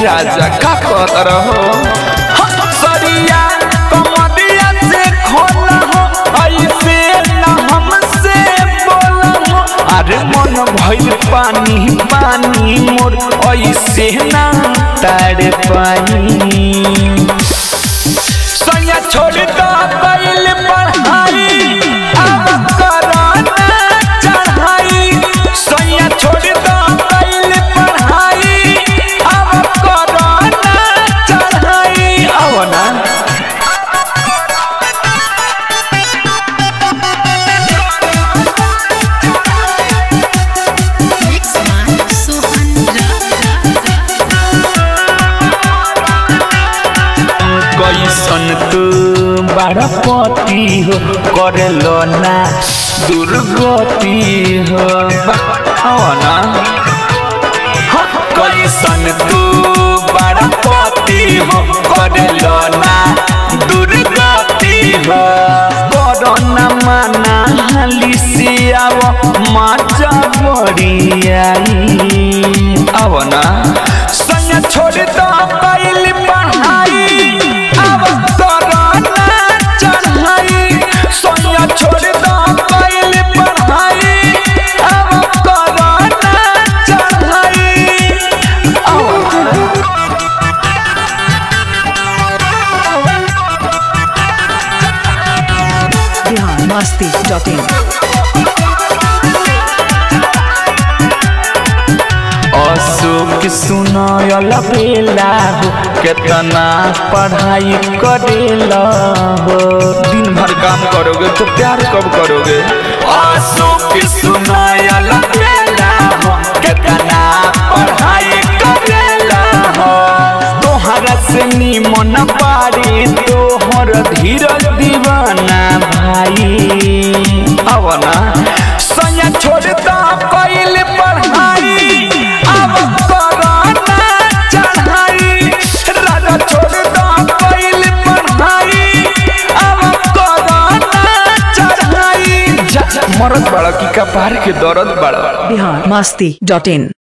राजा का कर हो सरिया कमदिया से खोला हो ऐसे न हमसे बोला हो अरे मन भइल पानी पानी मोर ऐसे ना ताड़ पानी सैया छोड़ दो बैल पढ़ाई अब कराना चढ़ाई सैया छोड़ दो बैल पढ़ाई अब कराना चढ़ाई आओ ना कैसन तू बड़ा पति हो करे लो ना दुर्गति हो ना कैसन तू बड़ा पति हो करे लो ना दुर्गति हो कोरोना माना हाली से आओ माचा बड़ी आई आओ ना सैया छोड़ दो बैल पढ़ाई अब कराना चढ़ाई सैया छोड़ दो बैल पढ़ाई अब कराना चढ़ाई biharmasti.in अशोक सुनायल बेला हो कितना पढ़ाई करेला हो दिन भर काम करोगे तो प्यार कब करोगे अशोक सुनायल बेला हो कितना पढ़ाई करेला हो तोहरा से निमन पारी तोहर धीरज दीवाना भाई अब ना सैया छोड़ दो बैल पढ़ाई अब कराना चढ़ाई राजा छोड़ दो बैल पढ़ाई अब कराना चढ़ाई मरद बड़ा की कपार के दर्द बड़ा biharmasti.in